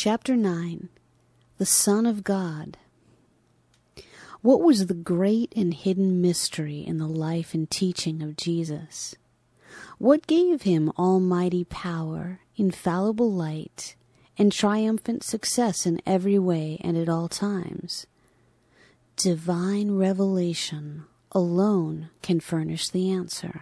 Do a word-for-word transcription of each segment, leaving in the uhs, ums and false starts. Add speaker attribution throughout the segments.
Speaker 1: Chapter nine. The Son of God. What was the great and hidden mystery in the life and teaching of Jesus? What gave him almighty power, infallible light, and triumphant success in every way and at all times? Divine revelation alone can furnish the answer.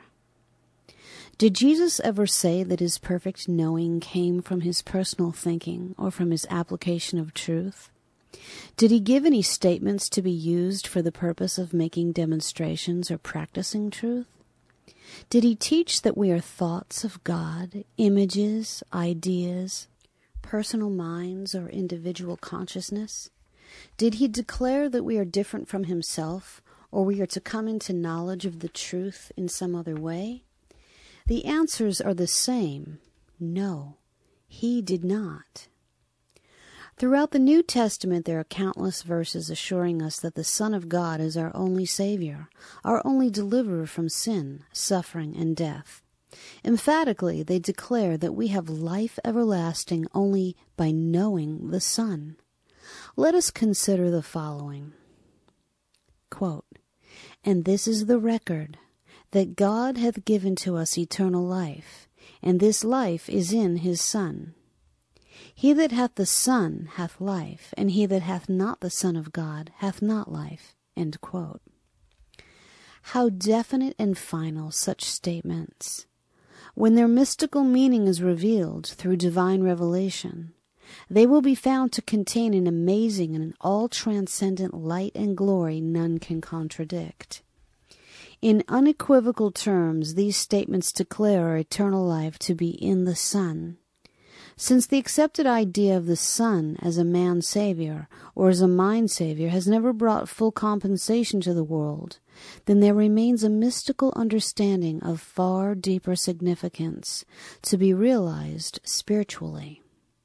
Speaker 1: Did Jesus ever say that his perfect knowing came from his personal thinking or from his application of truth? Did he give any statements to be used for the purpose of making demonstrations or practicing truth? Did he teach that we are thoughts of God, images, ideas, personal minds, or individual consciousness? Did he declare that we are different from himself, or we are to come into knowledge of the truth in some other way? The answers are the same. No, he did not. Throughout the New Testament, there are countless verses assuring us that the Son of God is our only Savior, our only deliverer from sin, suffering, and death. Emphatically, they declare that we have life everlasting only by knowing the Son. Let us consider the following. Quote, "And this is the record, that God hath given to us eternal life, and this life is in his Son. He that hath the Son hath life, and he that hath not the Son of God hath not life." End quote. How definite and final such statements! When their mystical meaning is revealed through divine revelation, they will be found to contain an amazing and all-transcendent light and glory none can contradict. In unequivocal terms, these statements declare our eternal life to be in the Son. Since the accepted idea of the Son as a man-savior or as a mind-savior has never brought full compensation to the world, then there remains a mystical understanding of far deeper significance to be realized spiritually.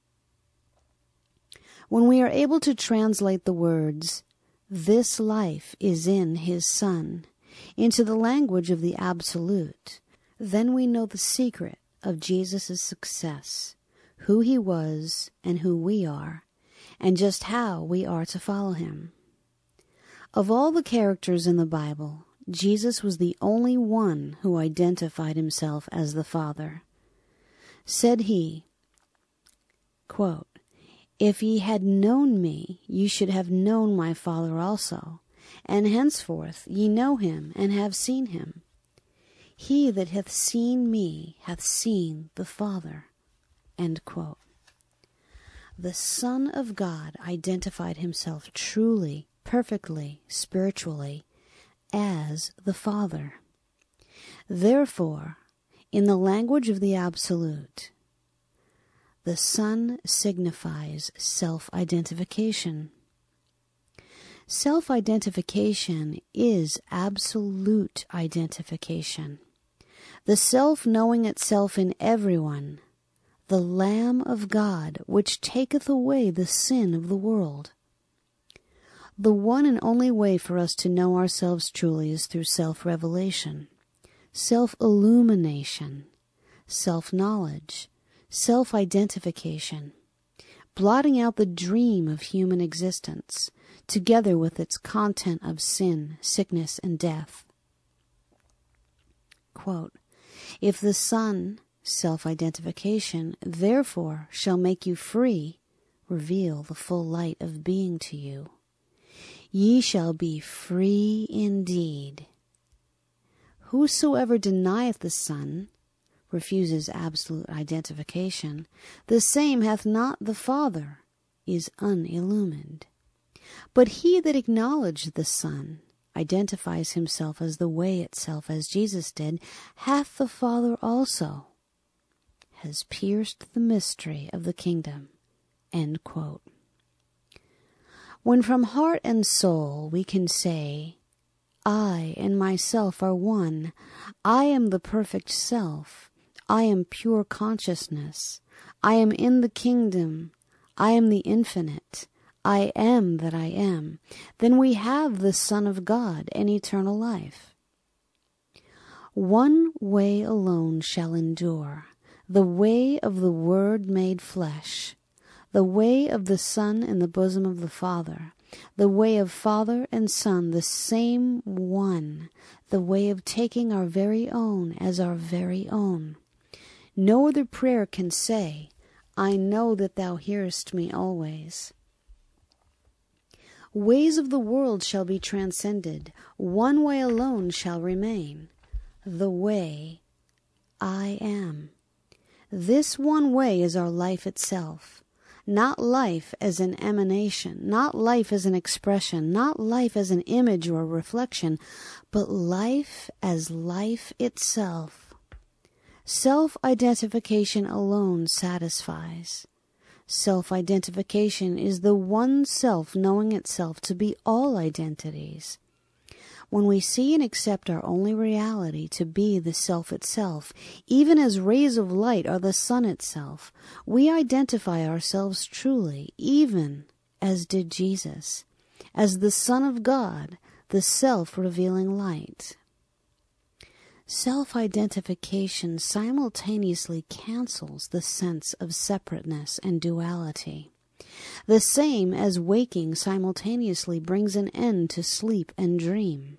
Speaker 1: When we are able to translate the words, "This life is in his Son," into the language of the Absolute, then we know the secret of Jesus' success, who he was and who we are, and just how we are to follow him. Of all the characters in the Bible, Jesus was the only one who identified himself as the Father. Said he, quote, "If ye had known me, ye should have known my Father also. And henceforth ye know him, and have seen him. He that hath seen me hath seen the Father." End quote. The Son of God identified himself truly, perfectly, spiritually, as the Father. Therefore, in the language of the Absolute, the Son signifies self-identification. Self-identification is absolute identification. The self knowing itself in everyone, the Lamb of God, which taketh away the sin of the world. The one and only way for us to know ourselves truly is through self-revelation, self-illumination, self-knowledge, self-identification, blotting out the dream of human existence, together with its content of sin, sickness, and death. Quote, "If the Son, self-identification, therefore shall make you free, reveal the full light of being to you, ye shall be free indeed. Whosoever denieth the Son, refuses absolute identification, the same hath not the Father, is unillumined. But he that acknowledgeth the Son, identifies himself as the way itself, as Jesus did, hath the Father also, has pierced the mystery of the kingdom." End quote. When from heart and soul we can say, "I and myself are one, I am the perfect self, I am pure consciousness, I am in the kingdom, I am the infinite, I am that I am," then we have the Son of God and eternal life. One way alone shall endure, the way of the Word made flesh, the way of the Son in the bosom of the Father, the way of Father and Son, the same one, the way of taking our very own as our very own. No other prayer can say, I know that thou hearest me always. Ways of the world shall be transcended. One way alone shall remain. The way I am. This one way is our life itself. Not life as an emanation, not life as an expression, not life as an image or a reflection, but life as life itself. Self-identification alone satisfies. Self-identification is the one self knowing itself to be all identities. When we see and accept our only reality to be the self itself, even as rays of light are the sun itself, we identify ourselves truly, even as did Jesus, as the Son of God, the self-revealing light. Self-identification simultaneously cancels the sense of separateness and duality. The same as waking simultaneously brings an end to sleep and dream.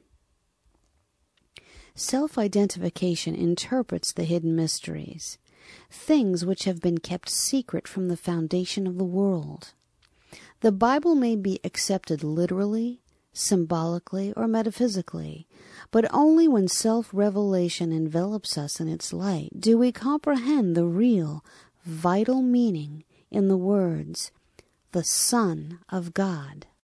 Speaker 1: Self-identification interprets the hidden mysteries, things which have been kept secret from the foundation of the world. The Bible may be accepted literally, symbolically, or metaphysically, but only when self-revelation envelops us in its light do we comprehend the real, vital meaning in the words, the Son of God.